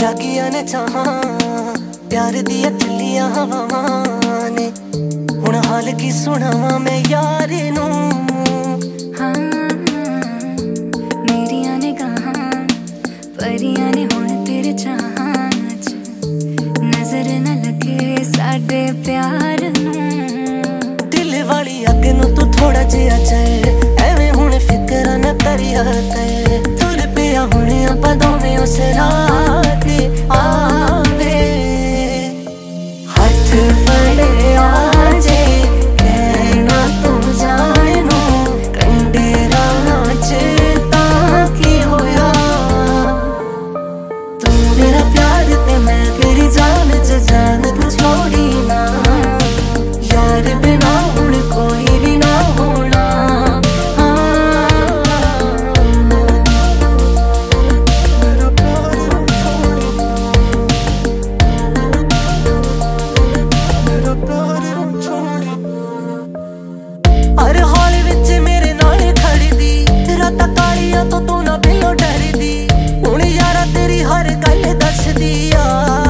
जागिया ने चाहां प्यार दिया खिलिया हवावां ने हुण हाल की सुनावां मैं यार नूं। हाँ मेरिया ने कहा परियां ने हुण तेरे चाहां च नजर न लगे साडे प्यार नूं। दिल वाली अग नूं तू थोड़ा जिहा चल एवें हुण फिक्र न करिया कर तुर पिया हुण आपां दोवें उस राह ते आवे हथ फड़े आजे कहना तू जानू कंडे राह च तां की होया तू मेरा प्यार ते मैं तेरी जान च जान तू छोड़ी ना यार बिना हुण कोई भी ना होना। हर हाल विच मेरे नाल खड़ी दी रातां कालियां तो तू ना बिलो डरी दी हुण यारा तेरी हर गल दसदी आ।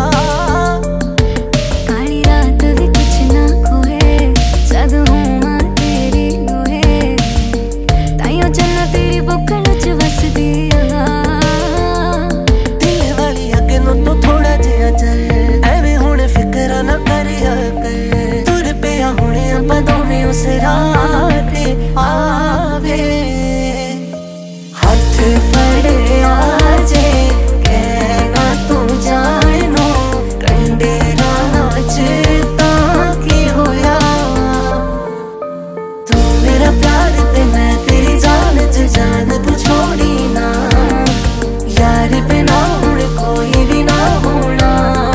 काली रात भी कुछ ना खोए जद होवां तेरी लोहे ताइयों जन्नत तेरी बुक्कल च वसदी आ। दिल वाली अग नूं तू थोड़ा जिहा चल एवें हुण फिक्र ना करिया कर तुर पिया हुण आपां दोवें उस राह ते आवे हथ फड़े आजे कहना तू जानू कंडे राह च तां की होया तू मेरा प्यार ते मैं तेरी जान च जान तू छोड़ी ना यार बिना हुण कोई भी ना होना।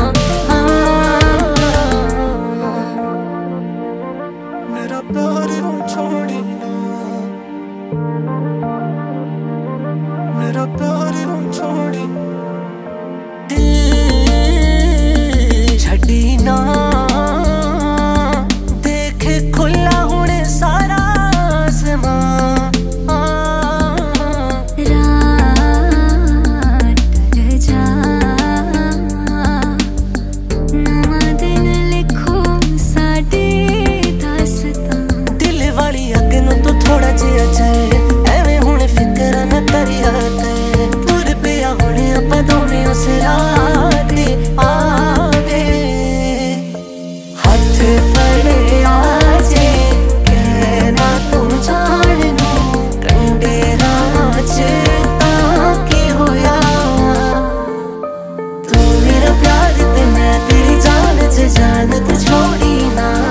मेरा प्यार हूँ छोड़ी ना मेरा प्यार हूँ छोड़ी दिल छड़ी ना देख खुला हुण सारा आसमां रात डर जा नवां दिन लिखो साडी दास्तां। दिल वाली अग नूं तू थोड़ा जिहा चल एवें हुण फिक्र न करिया कर तुर पिया हुण आपां दोवें उस राह ते आवे हथ फड़े आजे कहना तू जानू कंडे राह च तां की होया तू मेरा प्यार ते मैं तेरी जान च जान तू छोड़ी ना।